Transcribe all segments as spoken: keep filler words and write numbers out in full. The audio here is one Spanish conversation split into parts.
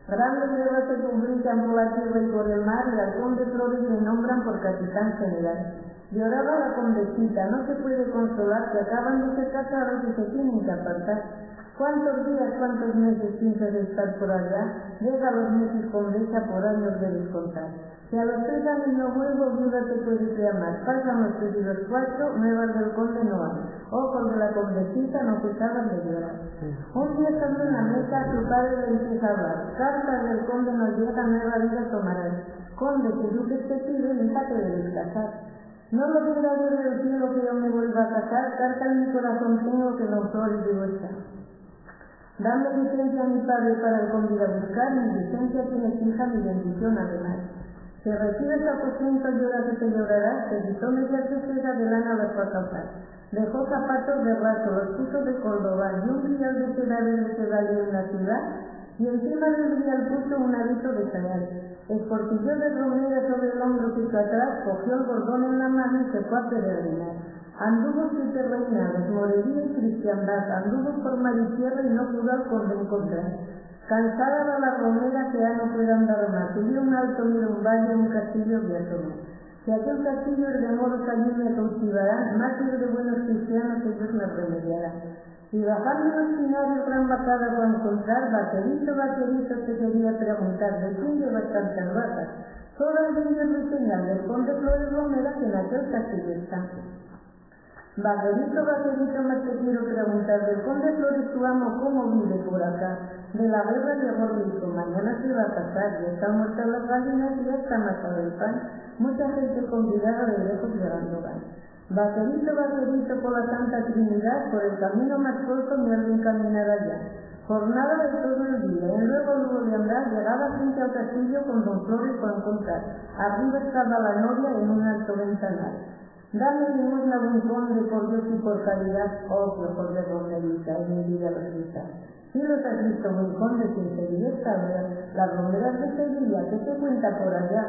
Grandes guerras se publican por la tierra y por el mar, y al conde Flores le nombran por capitán general. Lloraba la condesita, no se puede consolar, que acaban de ser casados y se tienen que apartar. ¿Cuántos días, cuántos meses piensas estar por allá? Llega los meses, condesa, por años de descontar. Si a los tres años no vuelvo, viuda te puedes llamar. Pasan los tres y los cuatro, nuevas del conde no hay. Ojos de la condesita no cesaban de llorar. Un día estando en la mesa, su padre le empieza a hablar. Cartas del conde nos llegan, nueva vida tomarás. Conde, si duques te piden, hija te debes casar. No lo diga Dios del cielo que yo me vuelva a casar, carta en mi corazón tengo que no Flores digo está. Dame licencia a mi padre para el conde a buscar, mi licencia tienes hija, mi bendición además. Si recibes aposento, lloras y te llorarás, te quitó media cesera de lana las fue a calzar. Dejó zapatos de raso, los puso de Córdoba, y un guial de seda verde que valió en la ciudad, y encima del guial puso un hábito de sayal. Esportilló de romera sobre el hombro que hizo atrás, cogió el bordón en la mano y se fue a peregrinar. Anduvo siete reinados, morería y cristiandad, anduvo por mar y tierra y no pudo al conde encontrar. Cansada va la romera que ya no puede andar más, subió un alto, mira un valle, un castillo y asomó. Si aquel castillo es de moros allí me cautivarán, mártir de buenos cristianos ellos me remediarán. Y bajando los pinarios gran vacada va a encontrar, vaquerito, vaquerito te quería preguntar, ¿de quién llevas tantas vacas? Todas ellas me señal del conde Flores Romera que en aquel castillo está. Vaquerito, vaquerito, más te quiero preguntar, del conde Flores tu amo, ¿cómo vive por acá? De la guerra llegó rico, mañana se va a casar, ya están muertas las gallinas y ya está matado el pan. Mucha gente convidada de lejos llegando van. Vaquerito, vaquerito, por la Santa Trinidad, por el camino más corto me haré encaminar allá. Jornada de todo el día, y luego luego de andar, llegaba frente al castillo con don Flores para encontrar. Arriba estaba la novia en un alto ventanal. Dame limosna buen conde, por Dios y por caridad, oh que ojos de romerita, en mi vida los grita. Si los has visto buen conde, sin seguir saber, las romeras de Sevilla, ¿qué te cuenta por allá?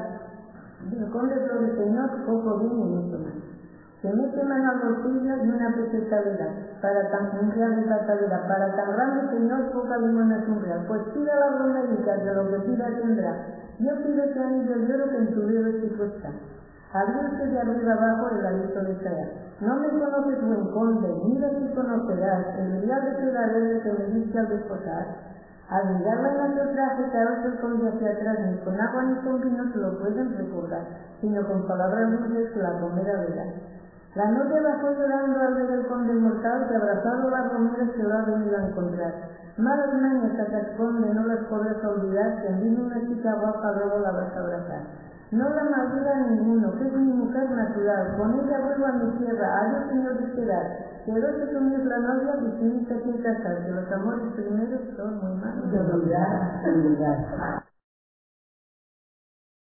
El conde Flores, señor, poco bien y mucho más. Se mete mano al bolsillo y una peseta le da, para tan un real de catalera, para tan grande señor, poca limona es un real. Pues pida la romerita, que lo que pida tendrá. Yo pido ese anillo de oro que en tu dedo es cuesta. Abrirse de arriba abajo el aviso de traer. No me conoces buen conde, mira si conocerás el real de seda verde que me diste al desposar. Al mirarla en aquel traje, caerse el conde hacia atrás, ni con agua ni con vino se lo pueden recordar, sino con palabras dulces que la romera verá. La novia bajó llorando al ver el conde mortal que abrazado las romeras se lo ha venido a encontrar. Malas mañas sacas conde, no las podrás olvidar, que en vino una chica guapa luego la vas a abrazar. No la maldiga a ninguno, que es mi mujer natural, con ella vuelvo a mi tierra, adiós señor de esperar. Quedóse conmigo la novia y finita sin casar, que los amores primeros son muy malos de olvidar.